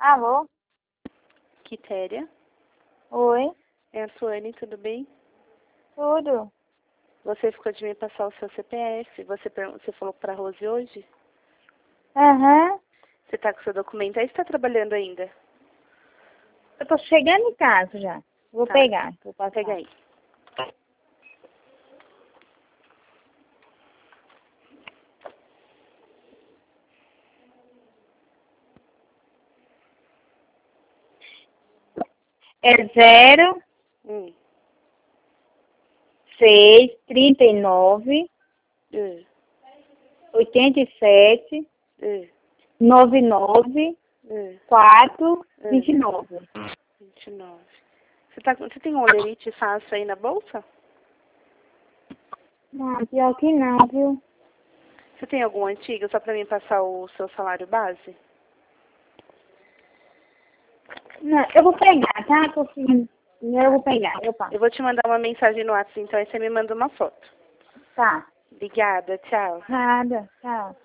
Alô? Quitéria. Oi? É a Suane, tudo bem? Tudo? Você ficou de me passar o seu CPF. Você falou pra Rose hoje? Aham. Você tá com seu documento aí? Você tá trabalhando ainda? Eu tô chegando em casa já. Vou Tá. pegar. Vou passar. Pega aí. É 0, Hum. 6, 39, Uh. 87, Uh. 99, Uh. 4, 29. 29. Você tem um olerite fácil aí na bolsa? Não, pior que não, viu? Você tem algum antigo só pra mim passar o seu salário base? Não, eu vou pegar, tá? Tô seguindo. Primeiro eu vou pegar, eu passo. Eu vou te mandar uma mensagem no WhatsApp, então aí você me manda uma foto. Tá. Obrigada, tchau. Nada, tchau.